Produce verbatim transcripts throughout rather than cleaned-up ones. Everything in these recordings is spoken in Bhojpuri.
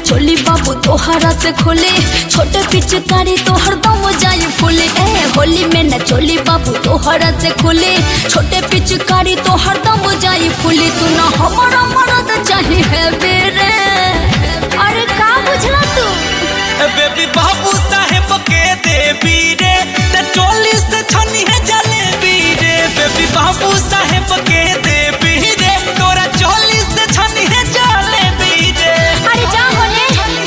चोली बाबू तोहरा से खोले, छोटे पिचकारी तोहर दम जाए फूले। ए होली में न चोली बाबू तोहरा से खोले, छोटे पिचकारी तोहर दम जाए फूले। सुना हमारा मर्द चाहे है बेरे, अरे का बुझला तू? बेबी बाबू साहेब के देवी रे, ते चोली से छनी है जलेबी रे। बेबी बाबू साहेब के देवी रे, तोरा चोली से छनी है जलेबी रे। अरे जा होले।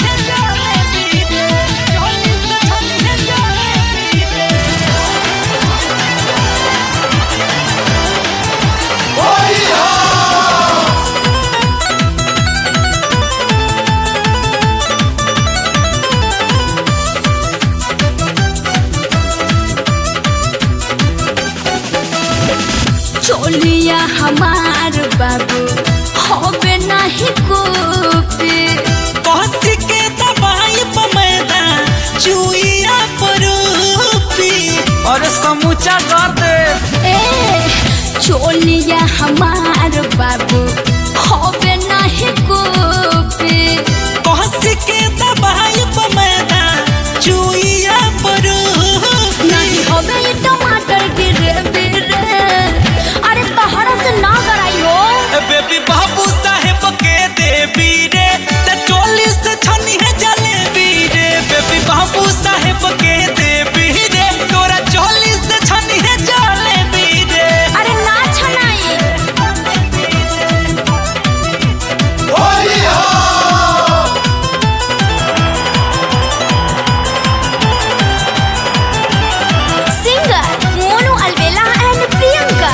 चोलिया हमार बाबू होबे नहीं कोपे, कहसी के दवाई पमेदा चुइया परूपी और समूचा कर दे। ए चोलिया हमार बाबू होबे नहीं कोपे, कहसी के दवाई पमेदा चुइया परूपी नहीं होबे ये टमाटर गिरे बिरे। अरे तहरा से ना कराई हो। बेबी बाबू साहेब के देवी रे, ते चोली से छनी है जलेबी रे। बेबी बाबू साहेब के देवी रे, तोरा चोली से छनी है जलेबी रे। अरे ना छनाई। Singer Monu Alwela and Priyanka.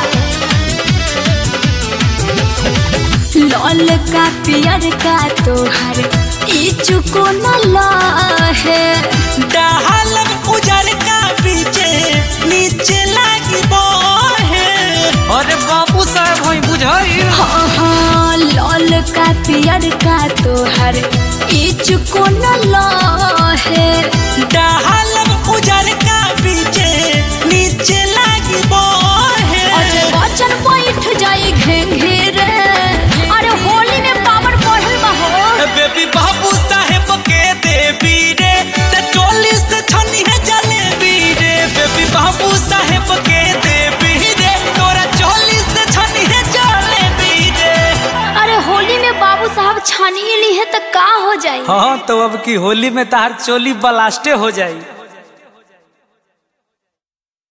लाल का पियर का तोहर ई चुको न लाहे, डाहलन उजर का पीछे नीचे लागी बोहे। अरे बाबू साहब होई बुझाई। हाँ हाँ लाल का पियर का तोहर ई चुको न लाहे, डाहलन उजर का पीछे नीचे लागी बोहे। अरे वचन बैठ जाए घेंघेरे। अरे होली में पावर बढ़ल बा हो। बेबी बाबू साहेब के देवी रे, ते चोली से छनी है जलेबी रे। बेबी बाबू साहेब के देवी रे, तोरा चोली से छनी है जलेबी रे। अरे होली में बाबू साहब छानी ली है तो का हो जाए? हाँ तो अब की होली में तार चोली ब्लास्टे हो जाई।